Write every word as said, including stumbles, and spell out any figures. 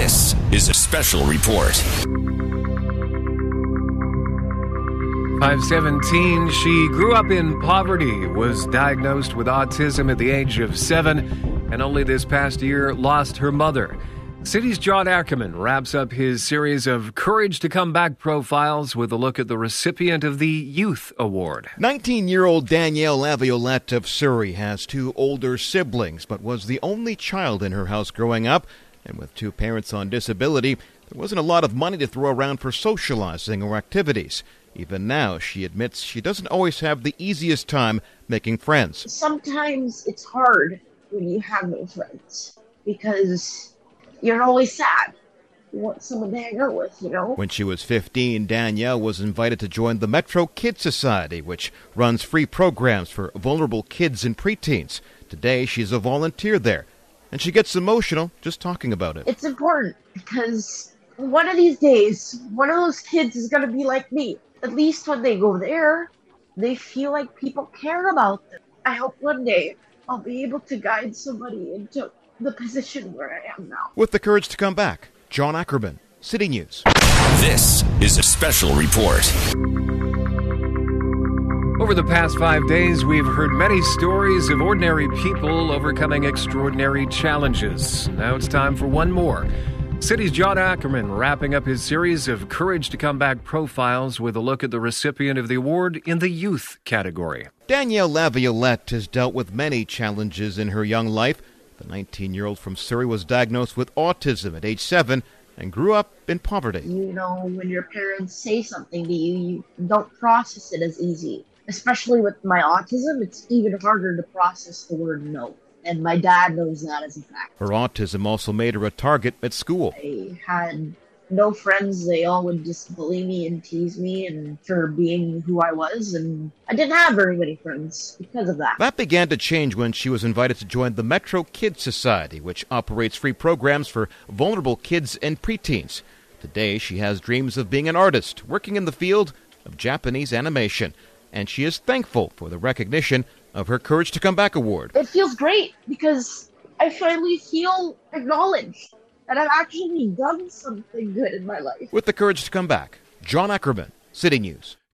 This is a special report. five seventeen, she grew up in poverty, was diagnosed with autism at the age of seven, and only this past year lost her mother. City's John Ackerman wraps up his series of Courage to Come Back profiles with a look at the recipient of the Youth Award. nineteen-year-old Danielle Laviolette of Surrey has two older siblings, but was the only child in her house growing up. And with two parents on disability, there wasn't a lot of money to throw around for socializing or activities. Even now, she admits she doesn't always have the easiest time making friends. Sometimes it's hard when you have no friends because you're always sad. You want someone to hang out with, you know? When she was fifteen, Danielle was invited to join the Metro Kids Society, which runs free programs for vulnerable kids and preteens. Today, she's a volunteer there, and she gets emotional just talking about it. It's important because one of these days, one of those kids is going to be like me. At least when they go there, they feel like people care about them. I hope one day I'll be able to guide somebody into the position where I am now. With the courage to come back, John Ackerman, City News. This is a special report. Over the past five days, we've heard many stories of ordinary people overcoming extraordinary challenges. Now it's time for one more. City's John Ackerman wrapping up his series of Courage to Come Back profiles with a look at the recipient of the award in the youth category. Danielle Laviolette has dealt with many challenges in her young life. The nineteen-year-old from Surrey was diagnosed with autism at age seven and grew up in poverty. You know, when your parents say something to you, you don't process it as easy. Especially with my autism, it's even harder to process the word no. And my dad knows that as a fact. Her autism also made her a target at school. I had no friends. They all would just bully me and tease me and for being who I was. And I didn't have very many friends because of that. That began to change when she was invited to join the Metro Kids Society, which operates free programs for vulnerable kids and preteens. Today, she has dreams of being an artist, working in the field of Japanese animation. And she is thankful for the recognition of her Courage to Come Back award. It feels great because I finally feel acknowledged that I've actually done something good in my life. With the Courage to Come Back, John Ackerman, City News.